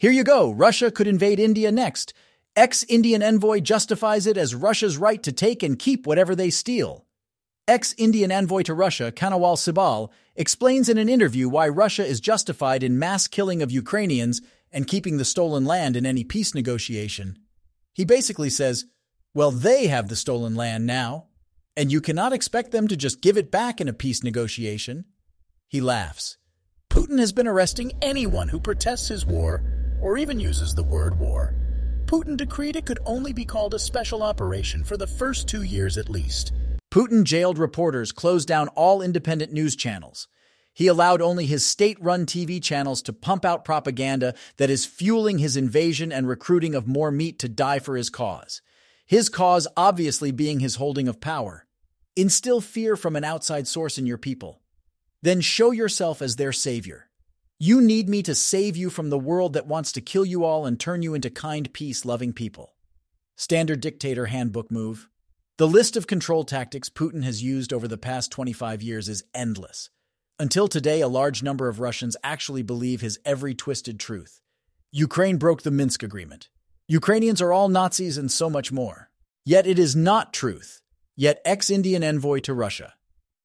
Here you go, Russia could invade India next. Ex-Indian envoy justifies it as Russia's right to take and keep whatever they steal. Ex-Indian envoy to Russia, Kanwal Sibal, explains in an interview why Russia is justified in mass killing of Ukrainians and keeping the stolen land in any peace negotiation. He basically says, well, they have the stolen land now, and you cannot expect them to just give it back in a peace negotiation. He laughs. Putin has been arresting anyone who protests his war or even uses the word war. Putin decreed it could only be called a special operation for the first 2 years at least. Putin jailed reporters, closed down all independent news channels. He allowed only his state-run TV channels to pump out propaganda that is fueling his invasion and recruiting of more meat to die for his cause. His cause obviously being his holding of power. Instill fear from an outside source in your people. Then show yourself as their savior. You need me to save you from the world that wants to kill you all and turn you into kind, peace-loving people. Standard dictator handbook move. The list of control tactics Putin has used over the past 25 years is endless. Until today, a large number of Russians actually believe his every twisted truth. Ukraine broke the Minsk Agreement. Ukrainians are all Nazis and so much more. Yet it is not truth. Yet ex-Indian envoy to Russia.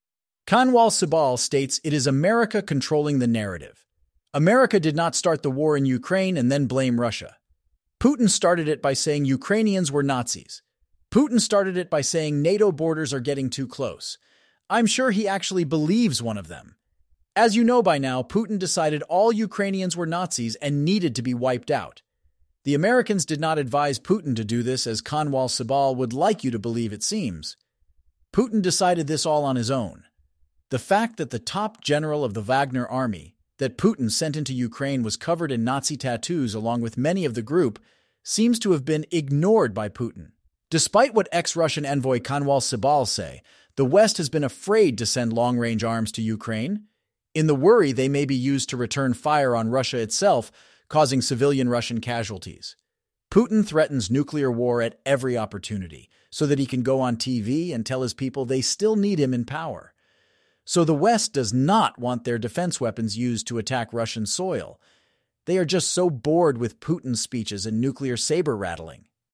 Kanwal Sibal states it is America controlling the narrative. America did not start the war in Ukraine and then blame Russia. Putin started it by saying Ukrainians were Nazis. Putin started it by saying NATO borders are getting too close. I'm sure he actually believes one of them. As you know by now, Putin decided all Ukrainians were Nazis and needed to be wiped out. The Americans did not advise Putin to do this as Kanwal Sibal would like you to believe it seems. Putin decided this all on his own. The fact that the top general of the Wagner army that Putin sent into Ukraine was covered in Nazi tattoos along with many of the group seems to have been ignored by Putin. Despite what ex-Russian envoy Kanwal Sibal say, the West has been afraid to send long-range arms to Ukraine, in the worry they may be used to return fire on Russia itself, causing civilian Russian casualties. Putin threatens nuclear war at every opportunity, so that he can go on TV and tell his people they still need him in power. So the West does not want their defense weapons used to attack Russian soil. They are just so bored with Putin's speeches and nuclear saber rattling.